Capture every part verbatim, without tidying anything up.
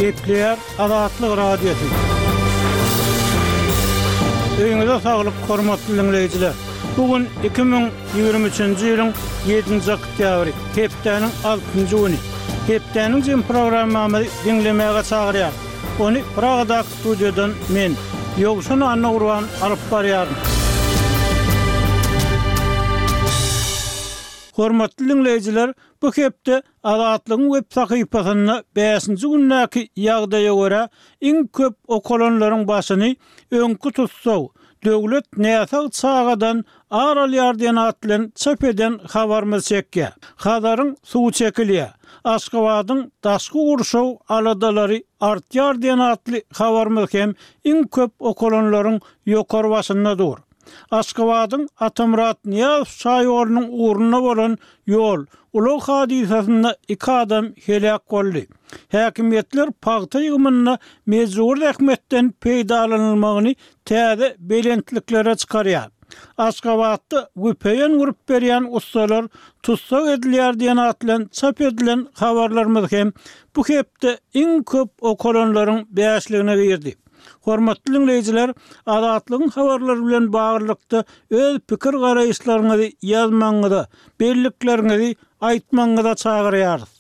Kepler Azatlyk radiosu. Öňüňizde saglyk, hormatly dinleýijiler. Bugün iki bin ýygrimi üçinji ýylyň ýedinji oktýabry, hepdeniň altynjy güni. Hepdeniň jym programmamy dinlemäge çagyrýar. Onu Pragada studiodan men Ýogşan Anna Urban alyp barýarym. Hormatly dinleýijiler, bu hepde Azatlygyň web sahypasyna beşinji günnäki ýagdaýa görä iň köp okulanlaryň başyny öňkü tutsaw, döwlet näsä çagadan aralýar diýen atlan çap eden habarmy çekýär. Hadaryň suw çekilýär. Aşgabatyň daşky gurşaw aladalary artýar diýen atly habarmy hem iň köp okulanlaryň ýokary başyndadyr. Aşgabatyň Atamrat Niyaz şaýorunyň uğruna bolan ýol ulug hadisasyna iki adam helak boldy. Häkimetler paýta ýygmyna mezur rahmetden peýdalanylmagyny täze belentliklere çykarýar. Aşgabatda güpeýen gurup berýän ustalar tutsak edilýär diýen atlan çap edilen habarlarymyz hem bu hepde iň köp okulanlaryň beýasligine girdi. Hormatly dinleýijiler, Azatlygyň habarlary bilen baglykda öz pikir garaýşlaryňyzy ýazmaňyza, bellikleriňizi aýtmaňyza çagyrýarys.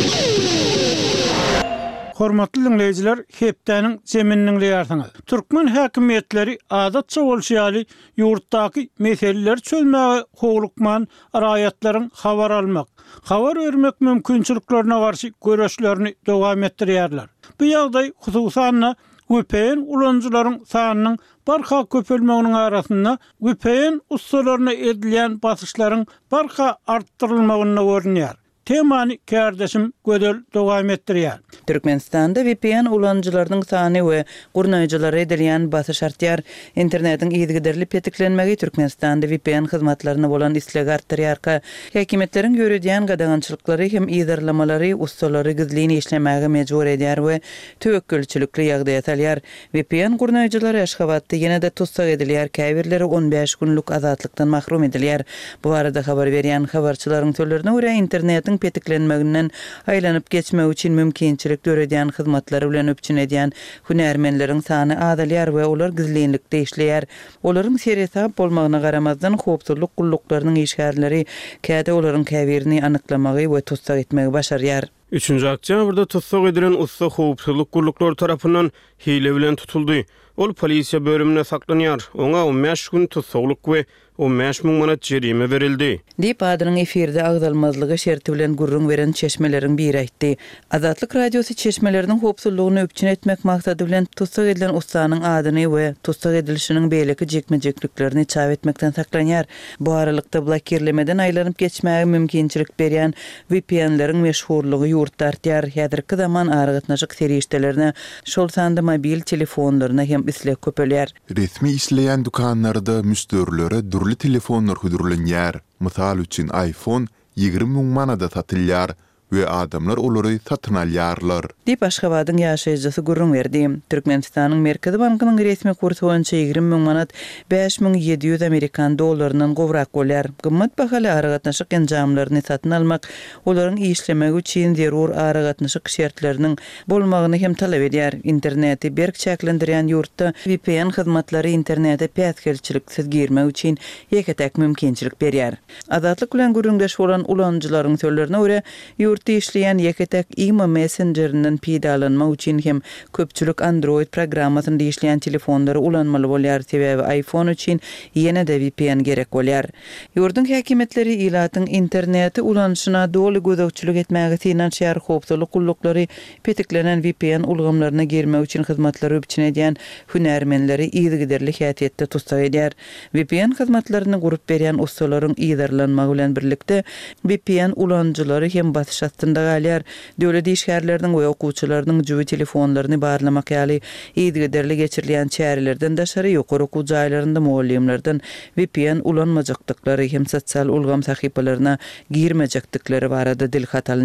Hormatly dinleýijiler, hepdeniň zemininiň ýartyňy. Türkmen häkimetleri adatça bolşýaly ýurtdaky meseleler çözmäge howlukman raýatlaryň habar almak, habar bermek mümkinçiliklerine garşy görüşlerini dowam etdirýärler. Bu ýagdaý hususan güpeýen ulanjylaryň sanynyň barha köpelmeginiň arasynda güpeýen ustalaryna edilýän basyşlaryň barha artdyrylmagyna görünýär. Temany kardeşim gödel dowam etdirýär. Türkmenistanda V P N ulanjylarynyň sany we gurnaýjylary edilýän basyş artýar. Internetiň ýygyderli petiklenmegi Türkmenistanda V P N hyzmatlaryna bolan isleg artýar. Häkimetleriň görýän gadagançylyklary hem ýydarlamalary ustalary gizlini işlemäge mejbur edýär we töwekkülçilikli ýagdaýa salýar. V P N gurnaýjylary Aşgabatda ýene-de tutsak edilýär. Käbirleri on beş günlük azatlykdan mahrum edilýär. Bu arada habar berýän habarçylaryň sözlerine görä internet petiklenmeginden aýlanyp geçmek üçin mümkinçilik görýän hyzmatlary bilen öpçün edýän hünärmenleriň sany azalýar we olar gizlenlikde işleýär. Olaryň serhesap bolmagyna garamazdan howpsuzlyk gullaklarynyň işgärleri käde olaryň käbirini anyklamagy we tutsak etmegi başarýar. üçinji oktýabrda tutsak edilen usta howpsuzlyk gullaklary tarapyndan hile bilen tutuldy. Ol polisiýa bölümine saklanýar. Oňa on beş gün tutsaklyk we on beş miň manat jerime berildi. Dip adynyň efirde agdalmazlygy şerti bilen gurrun beren çeşmeleriň biri aýtdy. Azatlyk radiosu çeşmeleriniň howpsuzlygyny öpçün etmek maksady bilen tutsak edilen ustanyň adyny we tutsak edilişiniň beýleki jekmejekliklerini çap etmekden saklanýar. Bu aralykda blokirlemeden aýlanyp geçmäge mümkinçilik berýän V P N'leriň meşhurlygy ýurtda artýar. Häzirki zaman aragatnaşyk serişdelerine şol sanda mobil telefonlaryna hem isleg köpelýär. Resmi işleýän dukanlarda müşterilere durly telefonlar hudurlanýar. Mysal üçin iPhone ýygrimi miň manada satylýar we adamlar olary satyn alýarlar. Dip Aşgabatyň ýaşaýjysy gurrun berdi. Türkmenistanyň Merkezi bankynyň resmi kursu boýunça ýygrimi miň manat beş miň ýedi ýüz Amerikan dollarynyň gowrak bolýar. Gymmat bahaly aragatnaşyk enjamlaryny satyn almak olaryň işlemegi üçin zerur aragatnaşyk şertleriniň bolmagyny hem talap edýär. Interneti berk çäklendirýän ýurtda V P N hyzmatlary internete päsgelçiliksiz girmek üçin ýeketek mümkinçilik berýär. Azatlyk bilen gurrundaş bolan ulanjylaryň sözlerine görä ýurt işleyen yeketek imo Messenger'den peýdalanmak üçin hem köpçülük Android programmasyny işleyen telefonlary ulanmaly bolýar. Sebäbi iPhone üçin ýene-de V P N gerek bolýar. Ýurdun häkimetleri ilatyň interneti ulanşyna doly gözegçilik etmäge finansiýar howpsuzlyk gullaklary petiklenen V P N ulgamlaryna girmek üçin hyzmatlary öpçün edýän hünärmenleri ýygyderli häsiýetde tutsak edýär. V P N hyzmatlaryny gurup berýän ustalaryň ýydarlanmagy bilen birlikde V P N ulanjylary hem basyş astynda galýar. Döwlet işgärleriniň we okuwçylarynyň jübi telefonlaryny barlamak ýaly ýygyderli geçirilýän çärelerden daşary ýokary okuw jaýlarynda muallimlerden V P N ulanmajakdyklary hem sosial ulgam sahypalaryna girmejekdikleri barada dilhat alınýar.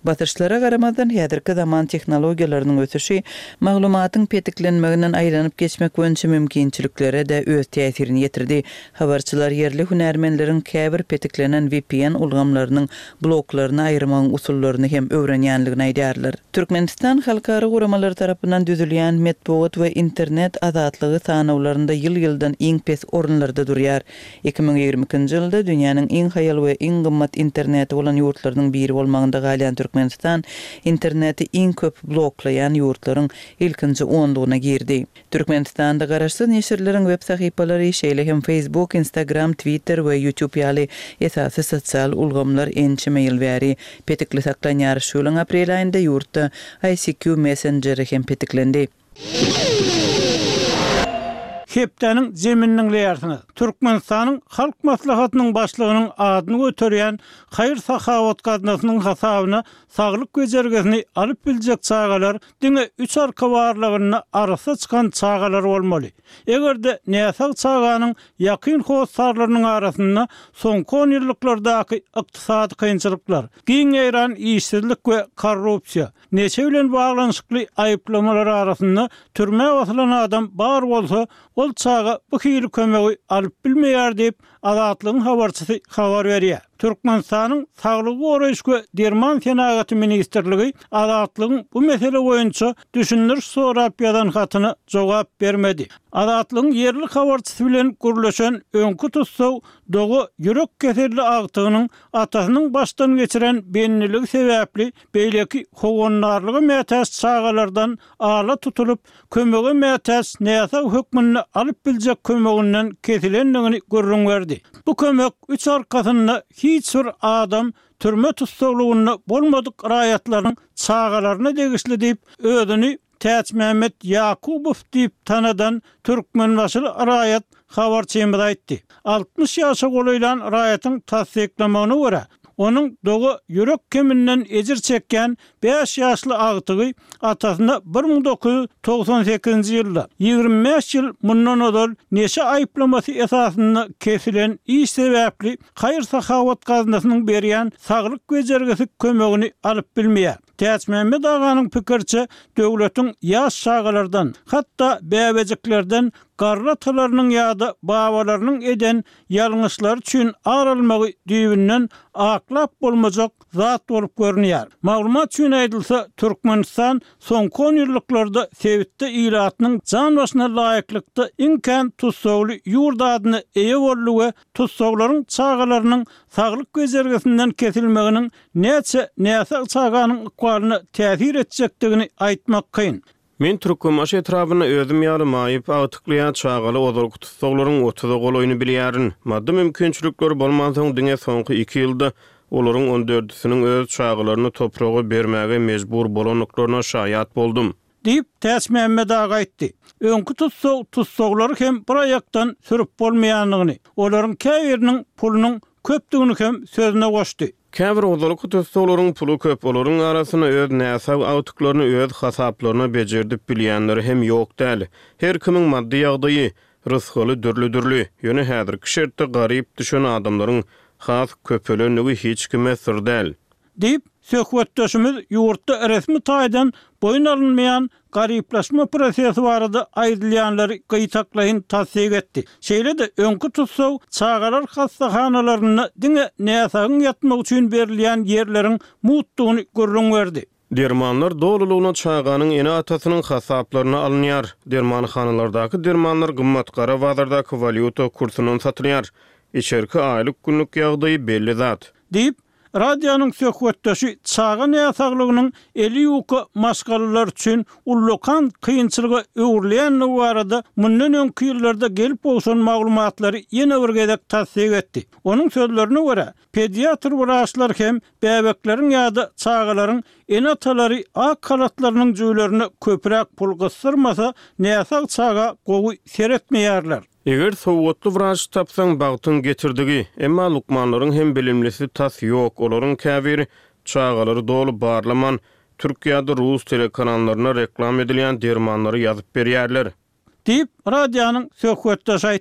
Batyrşlara garamadan häzirki zaman tehnologiýalarynyň ösüşi maglumatyň petiklenmeginden aýlanyp geçmek boýunça mümkinçiliklere de öz täsirini ýetirdi. Habarçylar yerli hünärmenleriň käbir petiklenen V P N ulgamlarynyň bloklaryny aýyrmagyň usullaryny hem öwrenýänligini aýdarlar. Türkmenistan halkara guramalar tarapyndan düzülýän metbuat we internet azatlygy sanawlarynda ýyl-ýyldan iň pes orunlarda durýar. iki ming ýigrimiki ýylda dünýäniň iň haýal we iň gymmat interneti bolan ýurtlarynyň biri bolmagynda galýan Türkmenistan interneti iň köp bloklayan ýurtlaryň ilkinji onlugyna girdi. Türkmenistanda garaşsyz neşirleriň web sahypalary şeýle hem Facebook, Instagram, Twitter we YouTube ýaly esasy sosial ulgamlar ençe mail bäri petikli saklanýar. Şulyň aprel aýynda ýurtda I C Q Messenger hem petiklendi. Hepdeniň zemininiň leýärsiňi Türkmenistanyň halk maslahatynyň başlygynyň adyny göterýän Haýyr Sahawat gaznasynyň hasabyna saglyk bejergesini alyp biljek çagalar diňe üç arka barlygyny arasa çykan çagalar bolmaly. Egerde näsag çaganyň ýakyn howsarlarynyň arasynda soňky on ýyllardaky ykdysady kynçylyklar, giň eýran işsizlik we korrupsiýa, neçe bilen baglanyşykly aýyplamalar arasynda türme wasylan adam bar bolsa, ol çaga bu hili kömegi alyp bilmeýär diýip azatlygyň habarçysy habar berýär. Türkmenistanyň saglygy goraýşy derman senagaty ministrligi azatlygyň bu mesele boýunça düşünür sorap ýazan hatyna jogap bermedi. Azatlygyň yerli habarçysy bilen gürleşen öňkü tutsaw dogu ýürek keserli agtygynyň atasynyň başdan geçiren benliligi sebäpli beýleki hogonlarlygy mätäs çagalardan ala tutulup kömegi mätäs näsa hökmüni alyp biljek kömeginden kesilendigini görüň berdi. Bu kömek üç arkasynda hiç bir adam türme tutsaglygyny bolmadyk raýatlaryň çagalaryna degişli diýip özüni Täç Mehmet Yakubow diýip tanadan türkmen başly raýat habarçymyz aýtdy. altmış ýaşa golaýlan raýatyň tasdiklamagyna görä, onun dogu ýürek keminden ejir çekken beş ýaşly agtygy atasyna bir ming dokuz ýüz togson sekizinji ýylda ýygrimi beş ýyl mundan odal neçe aýplamasy esasynda kesilen iş sebäpli Haýyr Sahawat gaznasynyň berýän saglyk bejergesi kömegini alyp bilmeýär. Täç Mehmet aganyň pikirçe döwletiň ýaş şagalardan, hatda bäbejiklerden garratalarynyň ýa-da babalarynyň eden ýalňyşlar üçin aralmagy düýbünden aklap bolmajak zat bolup görünýär. Maglumat üçin aýdylsa, Türkmenistan soňky on ýyllarda Sewitde ýylatynyň jan başyna laýyklykda iňken tutsagly ýurt adyny eýe boldy we tutsaglaryň çagalarynyň saglyk bejergesinden kesilmeginiň näçe näsa çaganyň ykbalyna täsir etjekdigini aýtmak kyn. Men Türkmen aş etrabyna özüm ýalymayıp agtyklyýan çagaly ozurk tutsaglaryň otuda golaýyny bilýärin. Maddi mümkinçilikler bolmansoň diňe soňky iki ýylda olaryň on dördüsiniň öz çagalaryny topraga bermäge mejbur bolanlyklaryna şaýat boldum. Diýip Täç Mehmet aga aýtdy. Öňkü tutsag tutsaglary hem bir aýakdan sürüp bolmaýanlygyny, olaryň käbiriniň pulunyň köpdigini hem sözüne goşdy. Käbir ozurk tutsaglaryň pulu köp, olaryň arasyna öz näsab awtyklaryny öz hasaplaryna bejerdip bilýänleri hem ýok däl. Her kimiň maddi ýagdaýy, rızkyly dürli-dürli. Ýöne häzirki şertde garyp düşen adamlaryň has köpelenligi hiç kime sır däl. Diýip söhbetdeşimiz ýurtda resmi taýdan boyun alınmayan garyplaşma prosesi barada aýdylýanlary gyýtaklaýyn tasdik etdi. Şeýle de öňkü tutsaw çagalar hastahanalaryna diňe näsagyň ýatmak üçin berilýän ýerleriň mutdugyny görüň berdi. Dermanlar doluluğuna çağanın ene atasynyň hasaplaryna alınýar. Dermanhanalardaky dermanlar gymmat gara bazardaky valyuta kursynyň satylýar. İçerki aýlyk günlük ýagdaýy belli zat. Diýip Radiyanyň söhbetdeşi çaga näsaglygynyň eli ýoky maşgalalar üçin ullukan kynçylygy öwrülýänligi barada mundan öňki ýyllarda gelip bolsan maglumatlary ýene bir gezek tasdik etdi. Onuň sözlerine görä, pediatr wraçlar hem bäbekleriň ýa-da çagalaryň ene atalary ak kalatlarynyň jüýlerini köpürek pul gysdyrmasa näsag çaga gowy seretmeýärler. Eger sowgatly wraç tapsaň bagtyň getirdigi, emma lukmanlaryň hem bilimlisi tas ýok, olaryň käbir çagalary dolu barlaman Türkiýede Rus telekanallarına reklam edilýän dermanlary ýazyp berýärler. Diýip radiyanyň söhbetdeşi aýtdy.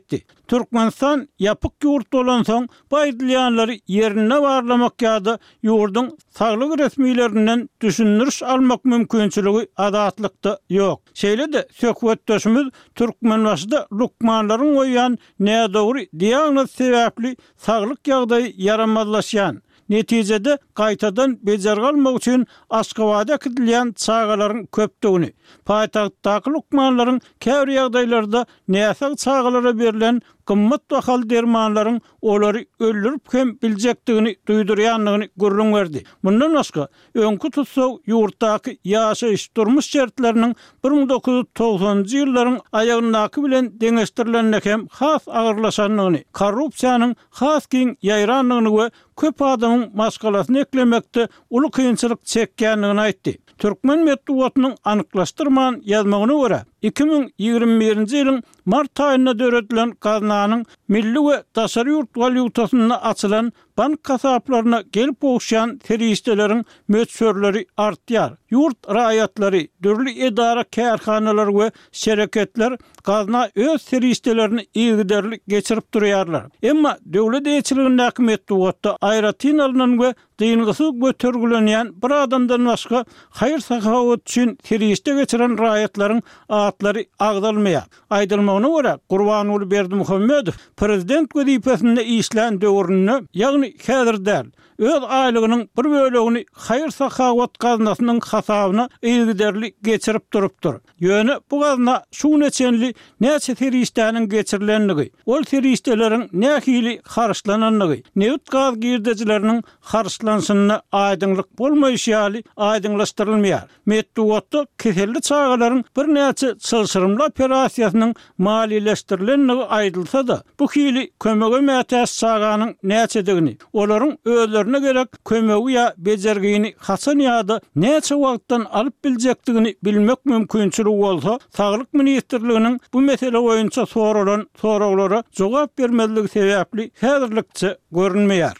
Türkmenistan yapık yurt olan soň baýdylýanlary yerine barlamak ýa-da ýurdun saglyk resmiýetlerinden düşündiriş almak mümkinçiligi adatlykda ýok. Şeýle-de söhbetdeşimiz Türkmenbaşyda lukmanlaryň goýan nädogry diagnoz sebäpli saglyk ýagdaýy yaramazlaşýan. Netijede gaýtadan bejer galmak üçin Aşgabatda gidilýän çağalaryň köpdigini, paýtagtdaky lukmanlaryň käbir ýagdaýlarda näsek çağalara berilen gymmat bahal dermanlaryň olary öldürüp hem biljekdigini duýdurýanlygyny görüň berdi. Mundan başga, öňkü tutsaw ýurtdaky ýaşaýyş durmuş şertleriniň bir ming dokuz ýuz togsanjy ýyllaryň aýagyndaky bilen deňeşdirilenlik hem has agyrlaşanlygyny, korrupsiýanyň has giň ýaýranlygyny we köp adamyň maskalasyny eklemekde uly kynçylyk çekýänligini aýtdy. Türkmen medeniýetiniň anyklaşdyrman ýazmagyna görä, iki ming ýigirme birinji ýylyň mart aýynda döredilen gaznanyň milli we daşary ýurt valyutasyna açylan bank kasaplaryna gelip oňşan terişdeleriň möçörleri artýar. Ýurt raýatlary, dürli edara kärhanalar we şereketler gazna öz terişdelerini ýygyderlik geçirip durýarlar. Emma döwlet eýçiligindäki medeniýetde aýratyn alynan we dyngyzy götergilenýän bir adamdan başga haýır sahawat üçin terişde geçiren raýatlaryň atlary agdalmaýar. Aýdylmagyna görä, Gurbanuly Berdimuhammedow prezident wezipesinde işlän döwründe, ýagny häzirde öz aýlygynyň bir bölegini haýır sahawat gaznasynyň hasabyna ýygyderlik geçirip durupdyr. Ýöne bu gazna şu neçenli näçe terişdäniň geçirilenligi, ol terişdeleriň nähili harçlananlygy, newt gaz girdejileriniň harçlanşyna aýdynlyk bolmaýşy aýdynlaşdyrylmaýar. Medeniýetde keselli çağalaryň bir näçe çylşyrymly operasiýasynyň maliýeleşdirilenligi aýdylsa-da, bu hili kömege mätäs çağanyň näçedigini, olaryň özlerine gerek kömegi ýa bejergini haçan ýa-da näçe wagtdan alyp biljekdigini bilmek mümkinçiligi bolsa, Saglyk ministrliginiň bu mesele boýunça soralan soraglary jogap bermezligi sebäpli häzirlikçe görünmeýär.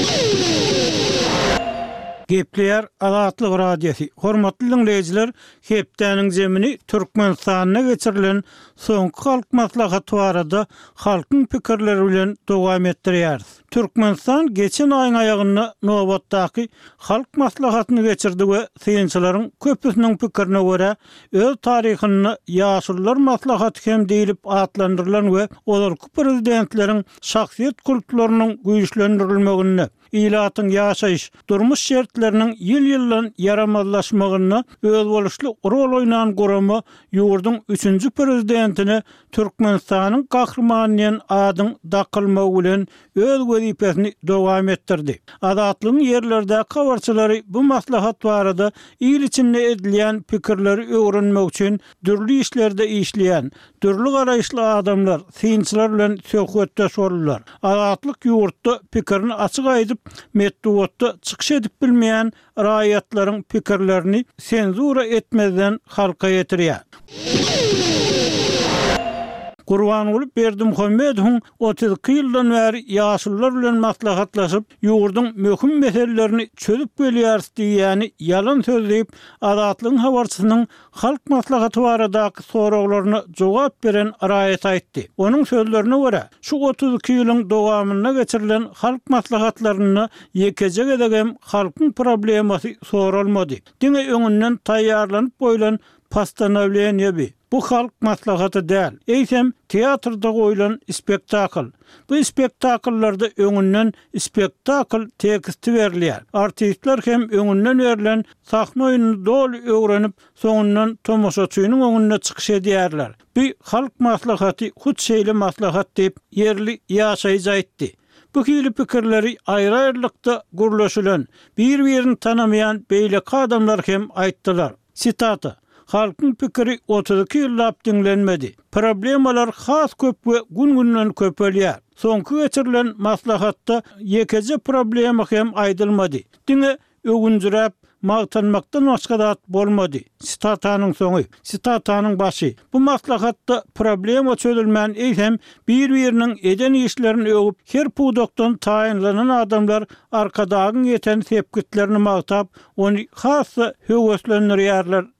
Gepleýär Azatlyk radiosi. Hormatly dinleýijiler, hepdäniň jemini Türkmenistana geçirilen soňky halk maslahaty barada halkyň pikirleri bilen dowam etdirýär. Türkmenistan geçen aýyň aýagyny nobatdaky halk maslahatyny geçirdi we synçylaryň köpüsiniň pikirine görä öz taryhyny ýaşullar maslahaty hem diýilip atlandyrylan we olarky prezidentleriň şahsiýet kultlarynyň güýçlendirilmegini, ýylatyň ýaşaýyş durmuş şertleriniň ýyl-ýyldan yaramazlaşmagyny öz boluşly rol oýnan goramy ýurdun üçünji prezidentini Türkmenistanyň gahrmanyň adyň dakylmagy bilen öz wezipesini dowam etdirdi. Azatlyň ýerlerde kawarçylary bu maslahat barada ýyl içinde edilýän pikirleri öwrenmek üçin dürli işlerde işleýän, dürli garaýşly adamlar, synçylar bilen söhbetde sorullar. Azatlyk ýurtda pikirini açyk aýdyp, medeniýetde çykyş edip bilmeýän raýatlaryň pikirlerini senzura etmezden halka ýetirýär. Gurbanuly Berdimuhammedow otuz ýyldan bäri ýaşullar bilen maslahatlaşyp ýurdun möhüm meselelerini çözüp gelýär diýýäni ýalan sözleyip Azatlyň habarçysynyň halk maslahaty baradaky soraglaryna jogap beren raýat aýtdy. Onuň sözlerine görä, şu otuz ýylyň dowamyna geçirilen halk maslahatlaryny ýekejek edegem halkyň problemasy sorulmady. Diňe öňünden taýýarlanyp goýulan pastanowleniýe bu halk maslahaty däl. Eýsem teatrda goýulan spektakl. Bu spektakllarda öňünden spektakl teksti berilýär. Artistler hem öňünden berilen sahna oýunyny dol öwrenip, soňundan tomoşaçynyň öňüne çykyş edýärler. Bu halk maslahaty hut şeýle maslahat diýip yerli ýaşaýjy aýtdy. Bu hili pikirleri aýry-aýrylykda gurlaşylan, bir-birini tanamayan beýleki adamlar hem aýtdylar. Sitata: halkyň pikiri otuz ýyllap dinlenmedi. Problemalar has köp we gün-günden köpelýär. Soňky geçirilen maslahatda ýekeje problema hem aýdylmady. Diňe ögünjüräp magtanmakdan başga dat bolmady. Sitatanyň soňy, sitatanyň başy. Bu maslahatda problema çözülmän eýsem bir-biriniň eden işlerini ögüp her pudokdan taýinlanan adamlar arkadagyň ýeten sepkitlerini magtap, ony hasy höweslendirýärler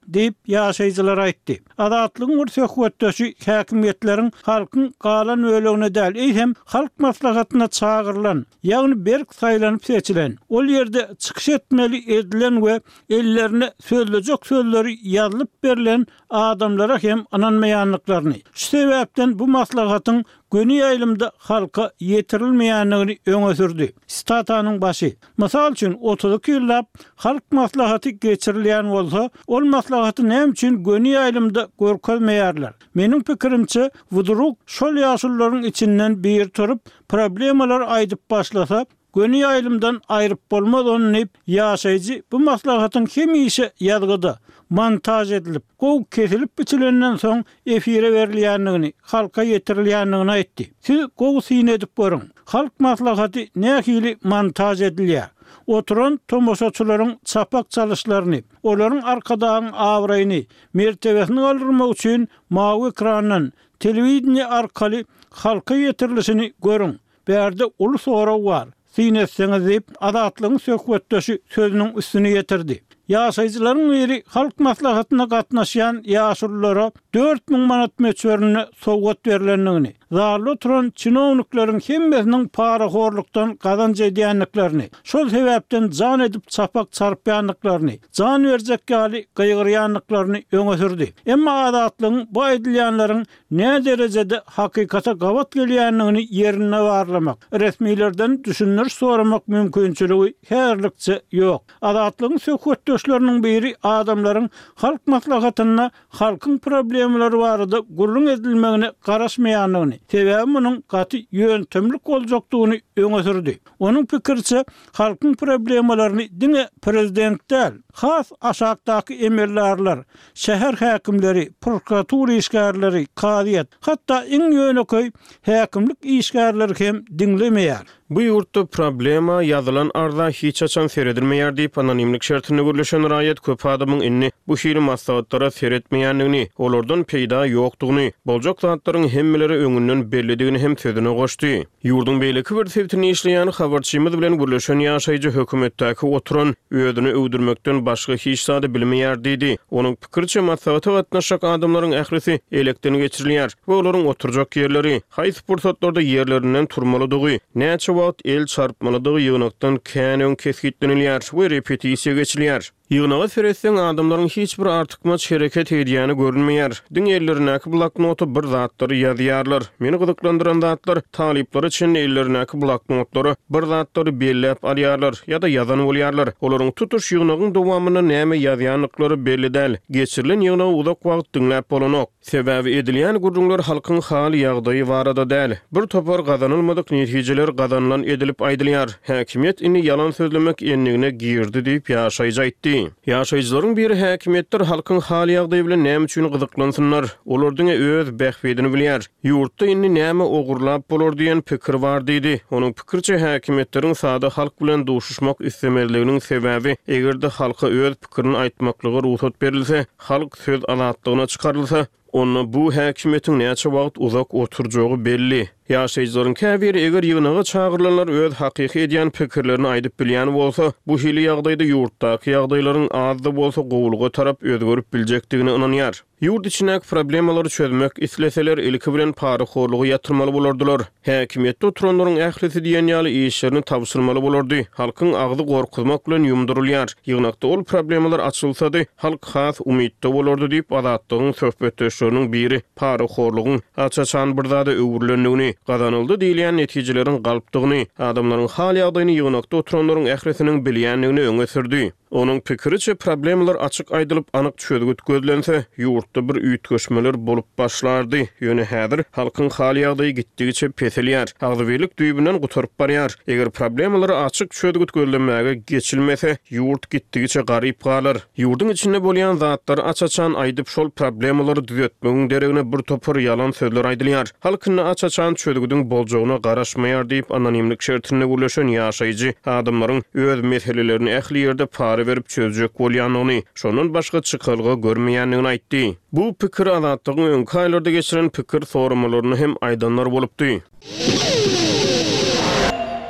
deyip ýaşaýjylar aýtdy. Adatlygyň bir söhbetdeşi häkimiýetleriň halkyň galan ölegine däl, eýsem halk maslahatyna çağırılan, ýagny berk saýlanyp seçilen, ol ýerde çykyş etmeli edilen we ellerine sözlejek sözleri ýazylyp berilen adamlara hem ananmaýanlyklaryny. Şu sebäpden bu maslahatyň göni ýaýlymda halka ýetirilmeýänligini öňe sürdi. Statanyň başy. Mysal üçin otuz iki ýyllap halk maslahaty geçirilýän bolsa, ol maslahaty näme üçin göni ýaýlymda görkezmeýärler? Meniň pikirimçe, wuduruk şol ýaşullaryň içinden bir turup problemalar aýdyp başlasa, göni ýaýlymdan aýryp bolmaz onu ýaşaýjy bu maslahatyň hem işe ýadgyda montaj edilip, gow kesilip biçilenden soň efire berilýänligini, halka ýetirilýänligini aýtdy. Siz gow syn edip görüň. Halk maslahaty nähili montaj edilýär. Oturan tomoşaçylaryň çapak çalyşlaryny, olaryň arkadagyň awraýyny, mertebesini aldyrmak üçin mawy ekrandan, telewiziýa arkaly halka ýetirilişini görüň. Berde uly soraw bar. Syn etseňiz diýip adatlygyň söhbetdeşi sözüniň üstüne ýetirdi. Ýaşaýjylaryň biri halk maslahatyna gatnaşýan ýaşullara dört miň manat meçberini sowgat berilenligini, zarly oturan çynowniklaryň hemmesiniň paraxorlukdan gazanç edýänliklerini, şol sebäpden jan edip çapak çarpýanlyklaryny, jan berjek gali gaýgyrýanlyklaryny öňe sürdi. Emma adatlygyň bu edilýänleriň näme derejede hakykata gawat gelýänligini ýerine barlamak, resmilerden düşünür soramak mümkinçiligi herlikçe ýok. Adatlygyň söhbetde Şolanyň biri adamlaryň halk maslahatyna halkyň problemleri barada gurrun edilmegine garaşmaýanlygyny, sebäbi munyň gaty ýöntemlik boljakdygyny öňe sürdi. Onuň pikirçe, halkyň problemalaryny diňe prezident däl, has aşakdaky emellerler, şäher häkimleri, prokuratura işgärleri, kadyet, hatda iň ýöneköy häkimlik işgärleri hem diňlemeýär. Bu ýurtda problema ýazylan arda hiç açan seredilmeýär diýip anonimlik şertine gürleşen raýat köp adamyň inni bu şeýle maslahatlara seretmeýänligini, olardan peýda ýokdugyny, boljak zatlaryň hemmeleri öňünden bellidigini hem sözüne goşdy. Ýurdun beýleki bir sebitini işleýän habarçymyz bilen gürleşen ýaşaýjy hökümetdäki oturan öýdüni öwdürmekden başga hiç zady bilmeýär diýdi. Onuň pikirçe maslahaty gatnaşak adamlaryň ählisi elekden geçirilýär we olaryň oturjak ýerleri haýsy pursatlarda ýerlerinden turmalydygy, näçe wagt el çarpmalydygy ýygnakdan kän kesgitlenilýär we repetisiýa geçilýär. Ýygnaga seretseň adamlaryň hiç bir artykmaç hereket edýäni görünmeýär. Diň ellerindäki bloknoty bir zatlary ýazýarlar. Meni gyzyklandyran zatlar talyplar üçin ellerindäki bloknotlary bir zatlary belläp alýarlar ýa-da ýazan bolýarlar. Olaryň tutuş ýygnagyň dowamyna näme ýazýanlyklary belli däl. Geçirilen ýygnagy uzak wagt dinläp bolanok. Sebäbi edilýän gurrunlar halkyň hali ýagdaýy barada däl. Bir topar gazanylmadyk netijeler gazanylan edilip aýdylýar. Häkimiýet ini ýalan sözlemek enligine girdi diýip ýaşaýjy aýtdy. Ýaşaýjylaryň biri häkimetler halkyň hali ýagdaýy bilen näme üçin gyzyklansynar, olardyň öz bähbedini bilýär. Ýurtda indi näme ogurlap bolar diýen pikir bar diýdi. Onuň pikirçe häkimetleriň sada halk bilen duşuşmak istemezliginiň sebäbi egerde halka öz pikirini aýtmaklygy ruhsat berilse, halk söz azatlygyna çykarylsa, onu bu häkimetiň näçe wagt uzak oturjagy belli. Ýaşaýjylaryň käbiri eger ýygnaga çağırlanlar öz hakyky edýän pikirlerini aýdyp bilýän bolsa, bu hili ýagdaýda ýurtdaky ýagdaýlaryň azdy bolsa gowulga tarap özgörüp biljekdigine inanýar. Ýurt içindäki problemalary çözmek isleseler ilki bilen paraxorlugy ýatyrmaly bolardylar. Häkimiýetde oturanlaryň ählisi diýen ýaly işlerini tapşyrmaly bolardy. Halkyň agdy gorkuzmak bilen ýumdurulýar. Ýygnakda ol problemalar açylsady, halk has umytda bolardy diýip adatlygyň söhbetdeşleriniň biri paraxorlugyň açaçan bir zada öwürlendigini, gazanyldy diýilýän netijelerin galpdygyny, adamlaryň hal ýagdaýyny ýygnakda oturanlaryň ählisiniň bilýänligini öňe sürdi. Onuň pikiriçe problemler açyk aýdylyp anyk çözgüt gözlense, ýurtda bir üýtgeşmeler bolup başlardy. Ýöne häzir halkyň hal ýagdaýy gitdigiçe peselýär, agdybelik düýbünden guturup barýar. Eger problemleri açyk çözgüt gözlenmäge geçilmese, ýurt gitdigiçe garyp galar. Ýurdun içinde bolýan zatlary açaçan aýdyp şol problemleri düzeltmegiň deregine bir topar ýalan sözler aýdylýar. Halkyny açaçan çözgüdüň boljagyna garaşmaýar diýip anonimlik şertine gürleşen ýaşaýjy adamlaryň öz meselelerini ähli ýerde para verip çözjek bolýanyny, şonun başga çykylgy görmeýänligini aýtdy. Bu pikir azatlygyň öňki aýlarda geçiren pikir forumlaryny hem aýdanlar bolupdy.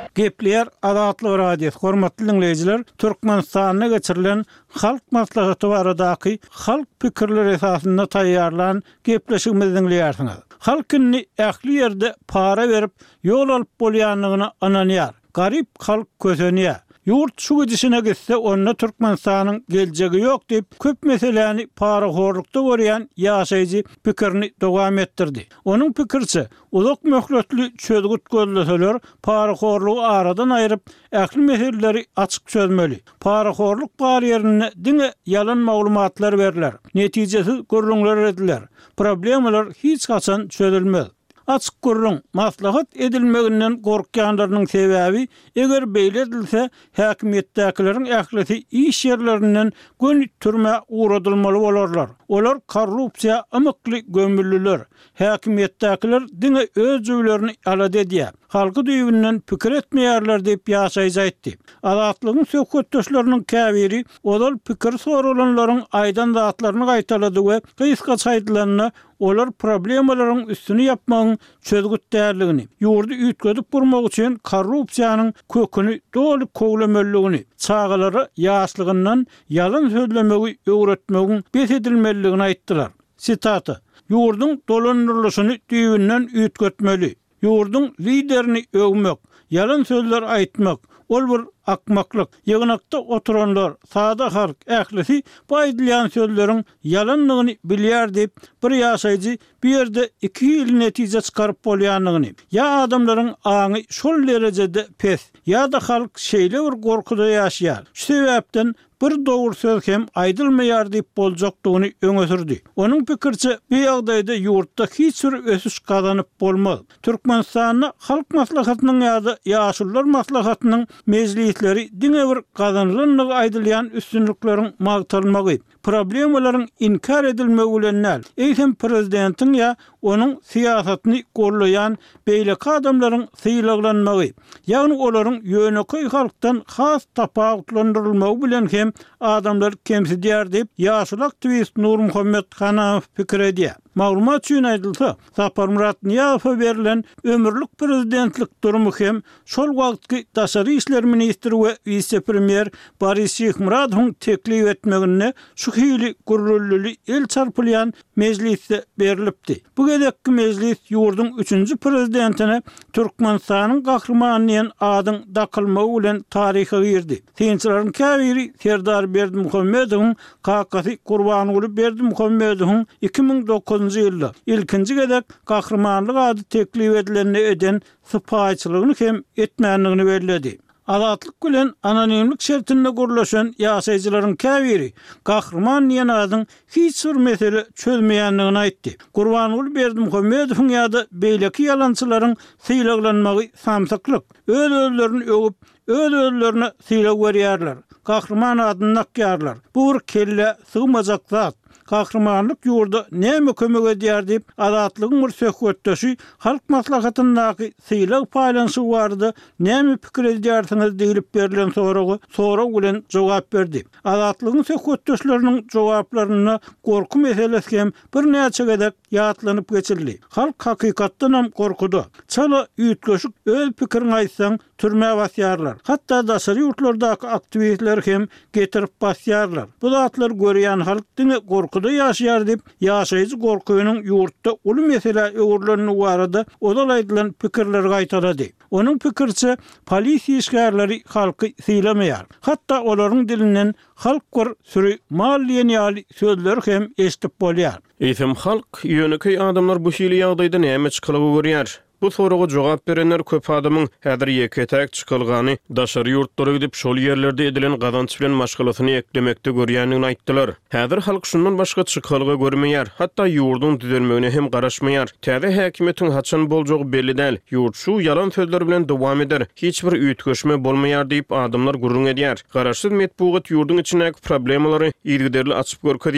Gepleyer Adatly radio hormatly dinleyijiler, Türkmenistana geçirilen halk maslahaty baradaky halk pikirleri esasında taýýarlan gepleşigimizi dinleýärsiňiz. Halk inni ähli ýerde para berip ýol alyp bolýanlygyna ananýar. Garip halk kösenýär. Yurt şu gidişine gitse onunla Türkmenistanyň geljegi ýok diýip köp meseleni paraxorlukda görýän ýaşaýjy pikirini dowam etdirdi. Onuň pikirçe, uzak möhletli çözgüt gözleseler paraxorlugy aradan aýryp ähli meseleleri açyk çözmeli. Paraxorluk barýerine diňe yalan maglumatlar berler. Netijesiz görüňler ediler. Problemler hiç kaçan çözülmez. Açık gurrun maslahat edilmeginden gorkýanlarynyň sebäbi eger beýle edilse häkimetdäkilerin ählisi iş ýerlerinden gönül türme uğradylmaly bolarlar. Olar korrupsiýa amykly gömüllüler. Häkimetdäkiler diňe öz öýlerini alady edýär. Halky düýbünden pikir etmeýärler diýip ýaşaýjy. Adatlygyň söhbetdeşleriniň käbiri olar pikir soralanlaryň aýdan zatlaryny gaýtalady we gysga çaýdylaryny olar problemalaryň üstüni ýapmagyň çözgüt därligini, ýurdu üýtgedip burmak üçin korrupsiýanyň köküni doly koglamalygini, çağalary ýaşlygyndan yalan sözlemegi öwretmegiň besedilmeligini aýtdylar. Sitaty: "Ýurdun dolanyrlyşyny düýbünden üýtgetmeli. Ýurdun liderini öwmek, yalan sözler aýtmak, ol bir akmaklyk. Ýygnakda oturanlar, sada halk ählisi baýdylýan sözleriň yalanlygyny bilýär diýip bir ýaşaýjy bir ýerde iki ýyl netije çykaryp bolýanlygyny, ýa adamlaryň aňy şol derejede pes, ýa-da halk şeýle bir gorkuda ýaşaýar. Şu sebäpden bir dogry söz hem aýdylmaýar diýip boljakdygyny öňe sürdi. Onuň pikirçe, bu ýagdaýda ýurtda hiç bir ösüş gazanyp bolmaz. Türkmenistanyň halk maslahatynyň ýa-da ýaşullar maslahatynyň mejlisleri diňe bir gazanlygyny aýdylýan üstünlikleriň magtalmagy, problemalaryň inkar edilmegi bilen näl. Eýsem prezidentiň ýa onuň siýasatyny gollaýan beýleki adamlaryň syýlaglanmagy, ýagny olaryň ýöneköy halkdan has tapawutlandyrylmagy bilen hem adamlar kemsidýär diýip ýaşul aktivist Nur Muhammed Hanaw pikir edýär. Maglumat üçin aýdylsa, Sapar Murat Niýazowa berilen ömürlük prezidentlik durumu hem şol wagtky daşary işler ministri we vice-premier Boris Şyhmuradowyň teklip etmegine şu hili gurrully el çarpylýan mejlisde berilipdi. Bu gedekki mejlis ýurdun üçüncü prezidentine Türkmenistanyň gahrmanyň adyň dakylmagy bilen taryha girdi. Tinçilaryň käbiri Serdar Berdimuhammedowyň kakasy Gurbanuly Berdimuhammedowyň iki ming dokuzunçy ýylda ilkinji gedek gahrmanlyk ady teklip edilenini eden sypaýçylygyny hem etmänligini bellädi. Adatlyk bilen anonimlik şertinde gurlaşan ýaşaýjylaryň käbiri gahrman ýene adyň hiç bir mesele çözmeýänligini aýtdy. Gurbanuly Berdimuhammedowyň ýa-da beýleki ýalançylaryň syýlaglanmagy samsaklyk. Öz özlerini öwüp, öz özlerine syýlag berýärler. Gahrman adyny nakýarlar. Bu bir kelle sığmajak zat. Gahrmanlyk ýurda näme kömek edýär diýip adatlygyň bir söhbetdeşi halk maslahatyndaky syýlag paýlanşy bardy, näme pikir edýärsiňiz diýilip berilen soragy sora bilen jogap berdi. Adatlygyň söhbetdeşleriniň jogaplaryna gorku meselesi hem bir näçe gedek ýatlanyp geçildi. Halk hakykatdan hem gorkudy. Çala üýtgeşik öz pikirini aýtsaň türme basýarlar. Hatda daşary ýurtlardaky aktivistler hem getirip basýarlar. Bu zatlar görýän halk diňe gorkuda ýaşaýar diýip ýaşaýjy gorkunyň ýurtda uly mesele öwürlerini barada odal aýdylan pikirleri gaýtalady. Onuň pikirçe, polisiýa işgärleri halky syýlamaýar. Hatda olaryň dilinden halk bir sürü malýany sözler hem eşitip bolýar. Eýsem halk ýöneköy adamlar bu şeýle ýagdaýda näme çykylyp görýär? Bu soraga jogap berenler köp adamyň häzir ýeketäk çykylgany, daşary ýurtlara gidip şol ýerlerde edilen gazanç bilen maşgalasyny eklemekde görýänligini aýtdylar. Häzir halk şundan başga çykylgy görmeýär, hatda ýurdun düzelmegine hem garaşmaýar. Täze häkimetiň haçan boljagy belli däl. Ýurt şu yalan sözler bilen dowam eder. Hiç bir üýtgeşme bolmaýar diýip adamlar gurrun edýär. Garaşsyz metbuat ýurdun içindäki problemalary ýergiderli açyp görkezýär.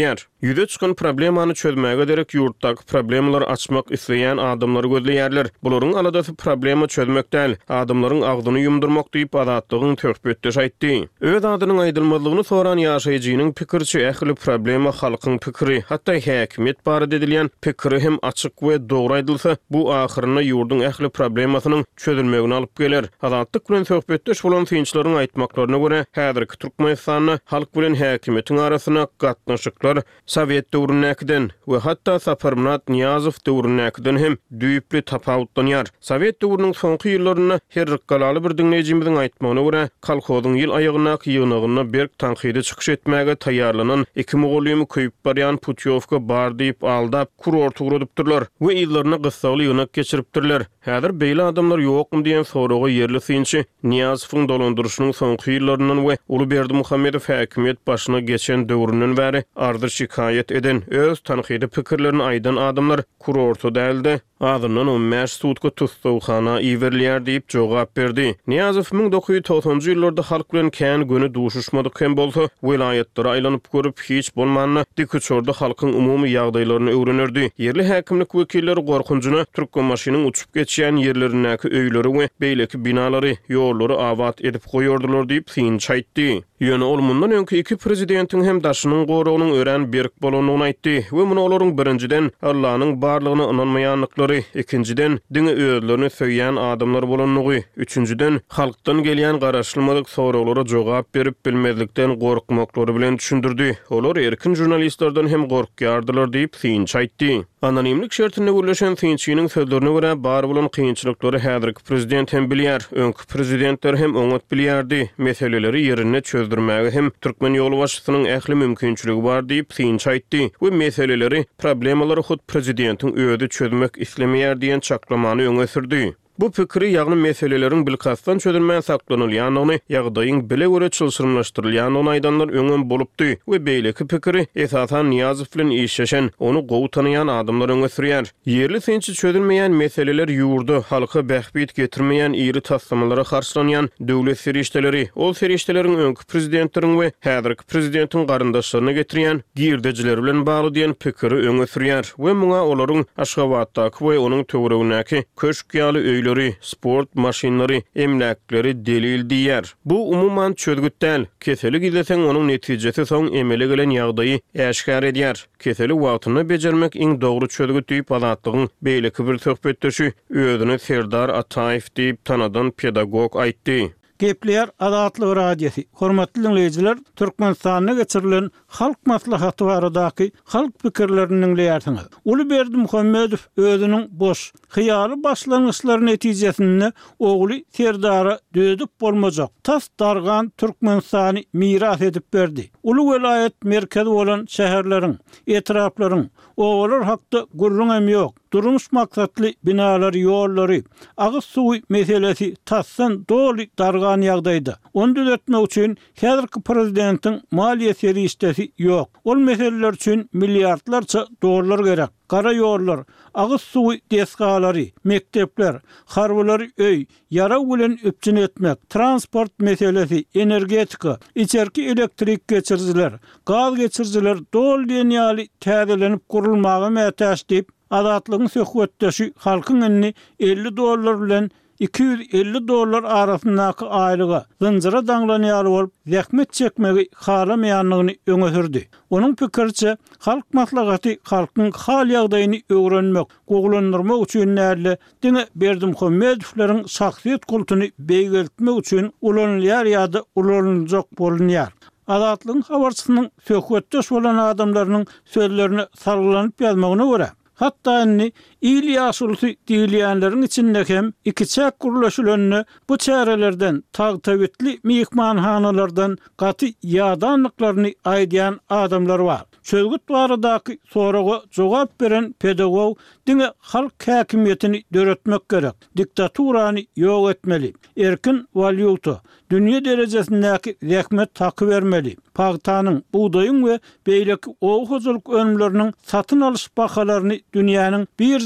Yüze çıkan problemany çözmäge derek yurtdaky problemleri açmak isleýän adamlary gözleýärler. Bularyň aladasy problema çözmek däl, adamlaryň agdyny yumdurmak diýip azatlygyň töhbetde aýtdy. Öz adynyň aýdylmalygyny soran ýaşaýjynyň pikirçi ähli problema halkyň pikiri, hatda häkimet barada edilýän pikiri hem açyk we dogry aýdylsa, bu ahyryna ýurdun ähli problemasynyň çözülmegine alyp geler. Azatlyk bilen töhbetde bolan synçylaryň aýtmaklaryna görä, häzirki Türkmenistanyň halk bilen häkimetiň arasyna gatnaşyklar Sovet döwründäkiden we hatda Saparmurat Niyazow döwründäkiden hem düýpli tapawutlanýar. Sovet döwrüniň soňky ýyllaryna her galaly bir dinleýijimiziň aýtmagyna görä, kolhozyň ýyl aýagynak ýygynygyna berk tanqidi çykyş etmäge taýýarlanan iki mogolymy köýüp barýan Putyovka bar diýip aldap kurort ugradypdyrlar we ýyllaryny gyssaly ýynak geçiripdirler. Häzir beýle adamlar ýokmy diýen soraga ýerli synçy Niyazowyň dolandyrşynyň soňky ýyllaryndan we Ulyberdi Muhammedow häkimet başyna geçen döwründen bäri ardyr şikayet eden öz tanqidi pikirlerini aýdan adamlar kurortu däldi. Adından on beş sutka tutduğana iwerliýär diýip jogap berdi. Niyazow ming dokuz ýüz togsonjy ýyllarda halk bilen kän göni duşuşmadyk hem bolsa, vilayatlary aýlanyp görüp hiç bolmanyna dikçorda halkyň umumy ýagdaýlaryny öwrenerdi. Yerli häkimlik wekilleri gorkunjyna Türkmenmaşynyň uçup geçýän ýerlerindäki öýleri we beýleki binalary, ýollary awat edip goýordylar diýip synç aýtdy. Ýöne ol mundan öňki iki prezidentiň hem daşynyň goragynyň ören berk bolanyny aýtdy we muny olaryň birinciden Allah'nyň barlygyna inanmaýanlyklary, ikinciden diňe öýlerini söýýän adamlar bolanyny, üçünciden halkdan gelýän garaşlamadyk soraglary jogap berip bilmezlikden gorkmaklary bilen düşündirdi. Olar erkin jurnalistlerden hem gorkýardylar diýip synç aýtdy. Anonimlik şertinde gürleşen synçynyň sözlerine görä bar bolan kynçylyklary häzirki prezident hem bilýär, öňkü prezidentler hem oňat bilýärdi. Meseleleri ýerine çözdürmäge hem Türkmen ýolu başçysynyň ähli mümkinçiligi bar diýip synç aýtdy. Bu meseleleri, problemalary hut prezidentiň öýde çözmek islemeýär diýen çaklamany öňe sürdi. Bu pikiri ýagny meselelerin bilkasdan çözülmän saklanylýanyny, ýagdaýyň bile görä çylşyrmlaşdyrylýanyny aýdanlar öňe bolupdy we beýleki pikiri esasan Niyazow bilen işleşen, onu gowy tanıyan adamlar öňe sürýär. Yerli synçy çözülmeýän meseleler ýurdu halka bähbit getirmeýän iri taslamalara karşılanýan döwlet serişdeleri, ol serişdeleriň öňkü prezidentleriň we häzirki prezidentiň garyndaşlaryna getirýän girdejiler bilen bagly diýen pikiri öňe sürýär we muňa olaryň Aşgabatdaky we onuň töweregindäki köşk ýaly sport maşinleri, emlakleri delil diýer. Bu umuman çözgüt däl. Keselik izlesen onuň netijesi soň emele gelen ýagdaýy äşkar edýär. Keselik wagtyny bejermek iň dogry çözgüt diýip azatlygyň beýleki bir söhbetdeşi özüni Serdar Ataýew diýip tanadan pedagog aýtdy. Gepleýär Azatlyk radiosi. Hormatly dinleýijiler, Türkmenistanyň geçirilen halk maslahaty baradaky halk pikirlerini dinleýärsiňiz. Ulyberdi Muhammedow özüniň boş, hyýaly başlangyçlaryň netijesinde ogly Serdara dödüp bolmajak. Tas dargan Türkmenistany miras edip berdi. Uly welayet merkezi bolan şäherleriň, etraplaryň oğlar hakda gurrun hem yok. Durmuş maksatly binalar, ýollary, agyz suwy meselesi tassan doli dargan ýagdaýda. Onu düzeltmek üçin häzirki prezidentiň maliýe serişdesi yok. Ol meseleler üçin milliardlarça dollar gerek. Kara ýollar, agyz suwy desgalary, mektepler, harwlary öý, ýara bilen öpçün etmek, transport meselesi, energetika, içerki elektrik geçirjiler, gaz geçirjiler dol dünýäli täzelenip gurulmagy mätäş diýip azatlygyň söhbetdeşi halkyň önüne elli dollar bilen iki yüz elli dollar arasyndaky aýlyga zynjyra daňlanýar bolup zähmet çekmegi halamaýanlygyny öňe sürdi. Onuň pikirçe, halk maslahaty halkyň hal ýagdaýyny öwrenmek, goglandyrmak üçin näle diňe Berdi Muhammedowlaryň şahsiýet kultuny beýgeltmek üçin ulanylýar ýa-da ulanylajak bolunýar. Azatlygyň habarçysynyň söhbetdeş bolan adamlarynyň sözlerini sargylanyp ýazmagyna görä, hatta inni iyili ýaşulsy diýilýänleriň içinde hem iki çäk gurulşylaryny bu çärelerden tag-tawitli mihmanhanalardan gaty ýadanlyklaryny aýdýan adamlar bar. Çözgüt baradaky soraga jogap beren pedagog diňe halk häkimiýetini döretmek gerek. Diktaturany ýok etmeli. Erkin valyuta, dünýä derejesindäki rehmet taky bermeli. Pagtanyň, buğdaýyň we beýleki ow hojalyk önümleriniň satyn alyş bahalaryny dünýäniň birja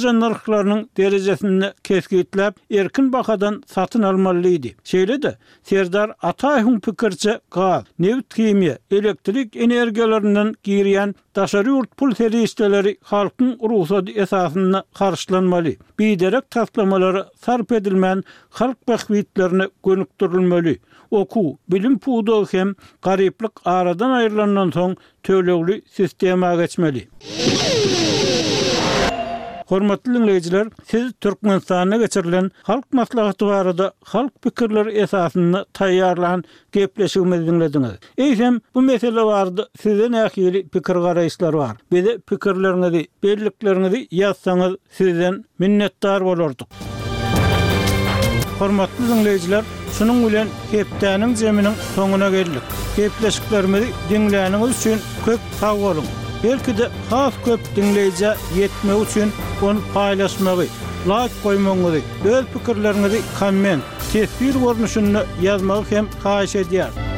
birja narhlarynyň derejesini keskitlep erkin bakadan satyn almalydy. Şeýle-de Serdar Ataýeň pikirçe gaz, neft kimya, elektrik energiýalarinden girýän daşary urt pul serişdeleri halkyň ruhsat esasyna karşılanmaly. Biderek taslamalary sarp edilmän halk bahwitlerini gönükdirilmeli. Oku, bilim pudu hem gariplik aradan ayrılandan soň tölegli sistema geçmeli. Hormatly dinleyijiler, siz Türkmenistana geçirilen halk maslahaty barada halk pikirleri esasyna taýýarlan gepleşigimizi dinlediňiz. Eýsem bu mesele barada sizden ähli pikir garaýşlar bar. Bize pikirlerinizi, belliklerinizi ýazsaňyz sizden minnetdar bolardyk. Hormatly dinleyijiler, şunun bilen hepdäniň jeminiň soňuna geldik. Gepleşiklerimizi dinläniňiz üçin köp sag bolun. Belki de has köp dinleyici yetme üçün onu paylaşmagy, like koymagy, öz pikirlerinizi komment, tesbir görnüşünde yazmagy hem haýyş edýär.